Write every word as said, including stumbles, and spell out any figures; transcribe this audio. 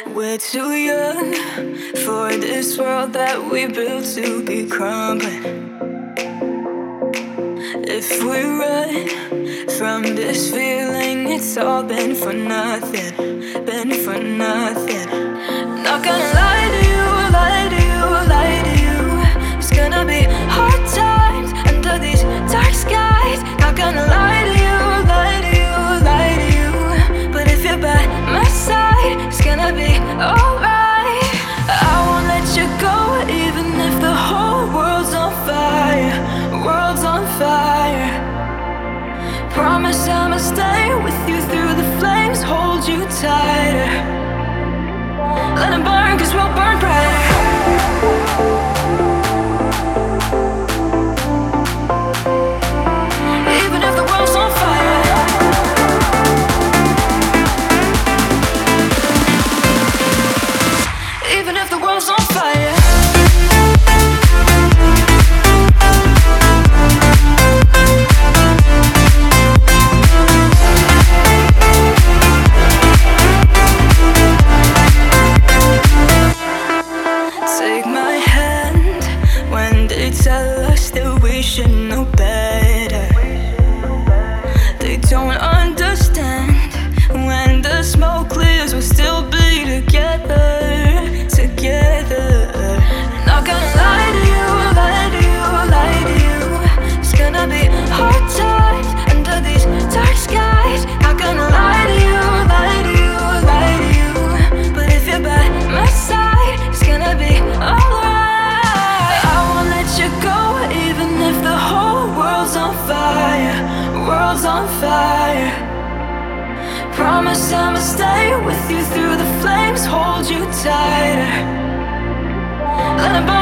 We're too young for this world that we built to be crumbling. If we run from this feeling, it's all been for nothing, been for nothing. Not gonna lie to you, lie to you, lie to you. It's gonna be hard times under these dark skies. Not gonna lie to you, lie to you, lie to you. But if you're by my side, it's gonna be alright. I won't let you go, even if the whole world's on fire, world's on fire. Promise I'ma stay with you through the flames, hold you tighter. Let them burn, cause we'll burn brighter. Even if the world's on fire. Even if the world's on fire. Take my hand when they tell us that we should know better. They don't understand. When the smoke clears, we'll still be together, together. Not gonna lie to you, lie to you, lie to you. It's gonna be hard times under these dark skies. Not gonna lie to you, lie to you, lie to you. But if you're by my side, it's gonna be alright. I won't let you go, even if the whole world's on fire, world's on fire. Promise I'ma stay with you through the flames, hold you tighter. Let 'em burn.